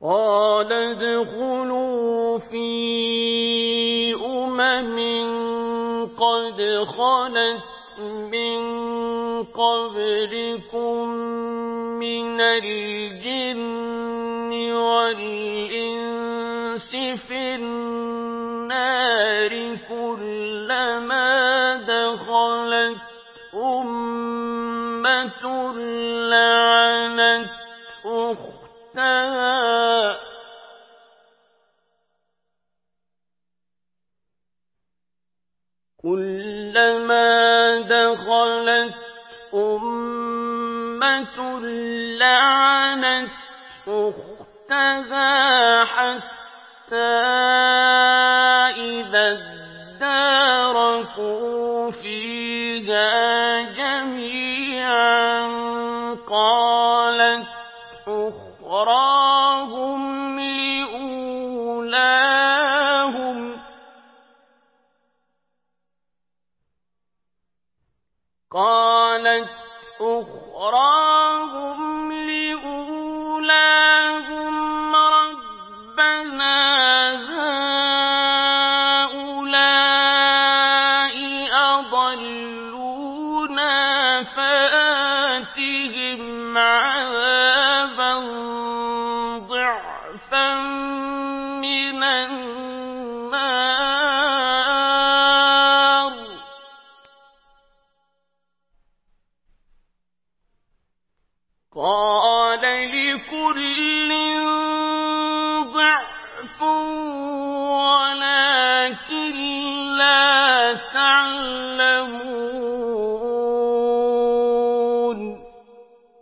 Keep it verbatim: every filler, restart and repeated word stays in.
قَالَ ادْخُلُوا فِي أُمَمٍ قَدْ خَلَتْ مِن قَبْلِكُم مِّنَ الْجِنِّ وَالْإِنسِ فِي النَّارِ كُلَّمَا دَخَلَتْ أُمَّةٌ لَّعَنَتْ أُخْتَهَا كُلَّمَا دَخَلَتْ أُمَّةٌ لَّعَنَتْ أُخْتَهَا حَتَّىٰ إِذَا ادَّارَكُوا فِيهَا جَمِيعًا قَالَتْ أُخْرَاهُمْ لِأُولَاهُمْ قَالَتْ أُخْرَاهُمْ لِأُولَاهُمْ رَبَّنَا هَٰؤُلَاءِ أَضَلُّونَا فَآتِهِمْ عَذَابًا ضِعْفًا مِّنَ النَّارِ قَالَ